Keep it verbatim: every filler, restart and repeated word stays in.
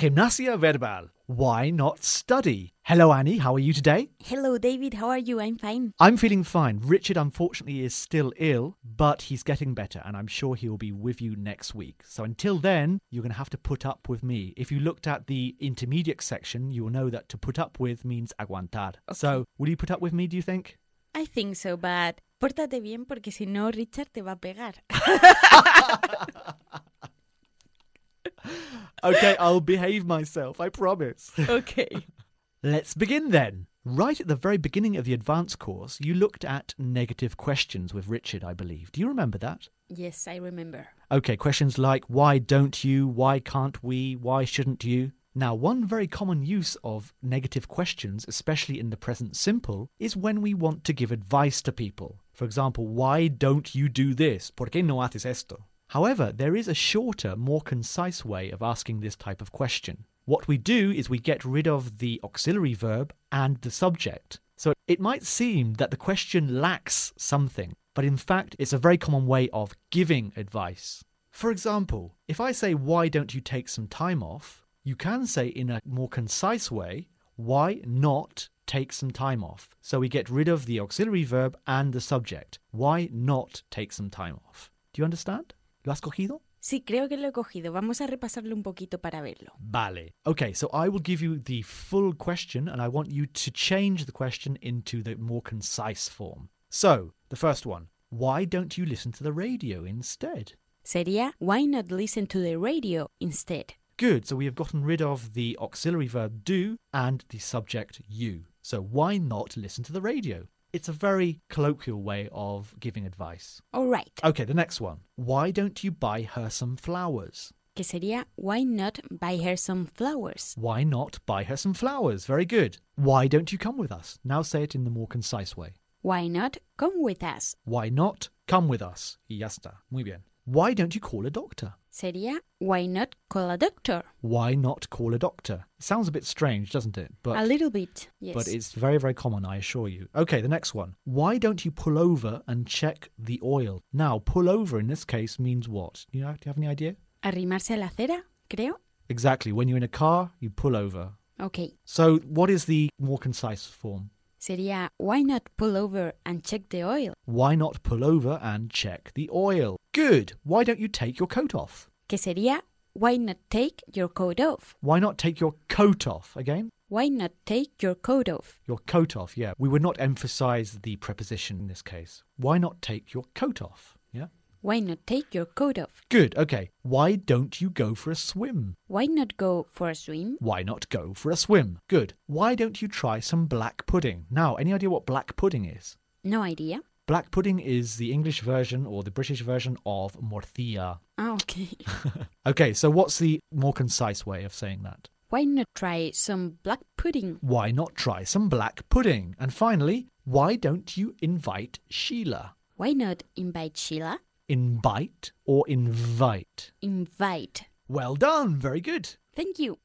Gimnasia verbal. Why not study? Hello, Annie. How are you today? Hello, David. How are you? I'm fine. I'm feeling fine. Richard, unfortunately, is still ill, but he's getting better, and I'm sure he'll be with you next week. So until then, you're going to have to put up with me. If you looked at the intermediate section, you will know that to put up with means aguantar. Okay. So will you put up with me, do you think? I think so, but pórtate bien porque si no, Richard te va a pegar. Okay, I'll behave myself, I promise. Okay. Let's begin then. Right at the very beginning of the advanced course, you looked at negative questions with Richard, I believe. Do you remember that? Yes, I remember. Okay, questions like, why don't you, why can't we, why shouldn't you? Now, one very common use of negative questions, especially in the present simple, is when we want to give advice to people. For example, why don't you do this? ¿Por qué no haces esto? However, there is a shorter, more concise way of asking this type of question. What we do is we get rid of the auxiliary verb and the subject. So it might seem that the question lacks something, but in fact it's a very common way of giving advice. For example, if I say, why don't you take some time off? You can say in a more concise way, why not take some time off? So we get rid of the auxiliary verb and the subject. Why not take some time off? Do you understand? ¿Lo has cogido? Sí, creo que lo he cogido. Vamos a repasarlo un poquito para verlo. Vale. Okay, so I will give you the full question and I want you to change the question into the more concise form. So, the first one. Why don't you listen to the radio instead? Sería, why not listen to the radio instead? Good, so we have gotten rid of the auxiliary verb do and the subject you. So why not listen to the radio? It's a very colloquial way of giving advice. All right. Okay, the next one. Why don't you buy her some flowers? Que sería, why not buy her some flowers? Why not buy her some flowers? Very good. Why don't you come with us? Now say it in the more concise way. Why not come with us? Why not come with us? Y ya está. Muy bien. Why don't you call a doctor? Sería, why not call a doctor? Why not call a doctor? It sounds a bit strange, doesn't it? But, a little bit, yes. But it's very, very common, I assure you. Okay, the next one. Why don't you pull over and check the oil? Now, pull over in this case means what? You know, do you have any idea? Arrimarse a la acera, creo. Exactly. When you're in a car, you pull over. Okay. So what is the more concise form? Sería, why not pull over and check the oil? Why not pull over and check the oil? Good. Why don't you take your coat off? Que sería, why not take your coat off? Why not take your coat off? Again? Why not take your coat off? Your coat off, yeah. We would not emphasize the preposition in this case. Why not take your coat off? Yeah? Why not take your coat off? Good, okay. Why don't you go for a swim? Why not go for a swim? Why not go for a swim? Good. Why don't you try some black pudding? Now, any idea what black pudding is? No idea. Black pudding is the English version or the British version of morcilla. Ah, okay. Okay, so what's the more concise way of saying that? Why not try some black pudding? Why not try some black pudding? And finally, why don't you invite Sheila? Why not invite Sheila? Invite or invite? Invite. Well done, very good. Thank you.